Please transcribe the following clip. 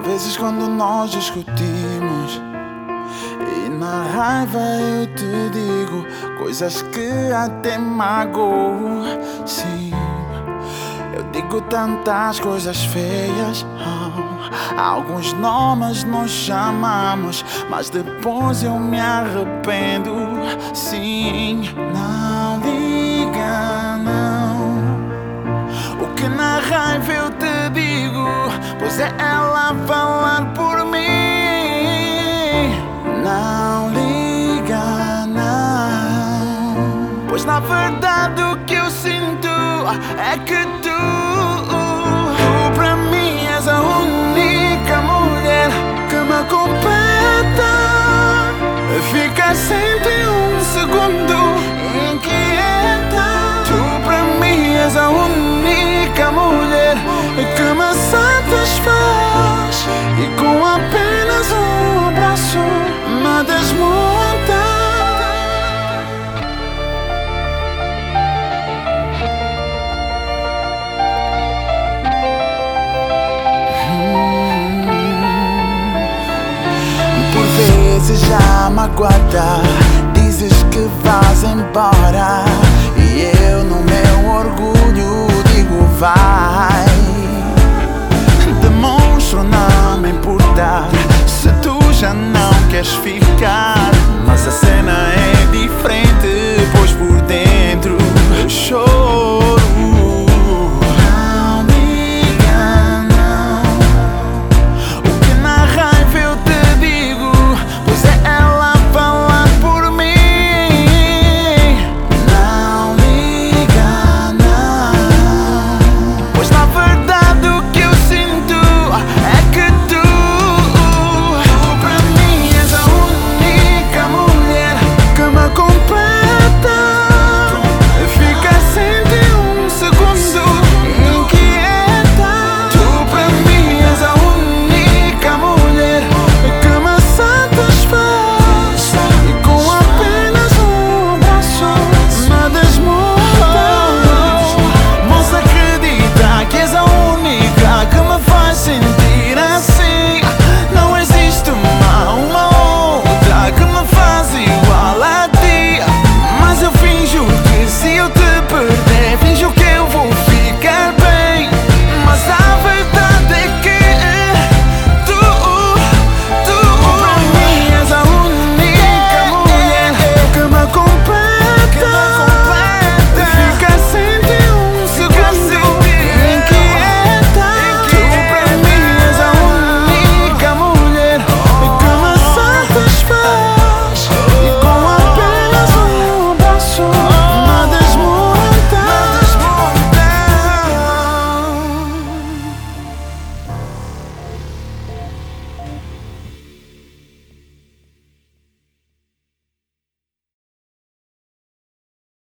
vezes quando nós discutimos e na raiva eu te digo coisas que até magoam. Sim, eu digo tantas coisas feias. Alguns nomes nos chamamos, mas depois eu me arrependo. Sim, não liga não. O que na raiva eu te digo, pois é ela falar por mim. Não liga não, pois na verdade o que eu sinto é que tu pra mim és a única mulher que me completa. Fica sempre um segundo inquieta. Tu pra mim és a única mulher que me satisfaz e com apenas um abraço me desmonta. Por vezes já magoada dizes que vais embora e eu no meu orgulho digo vai. Demonstro não me importar se tu já não queres ficar.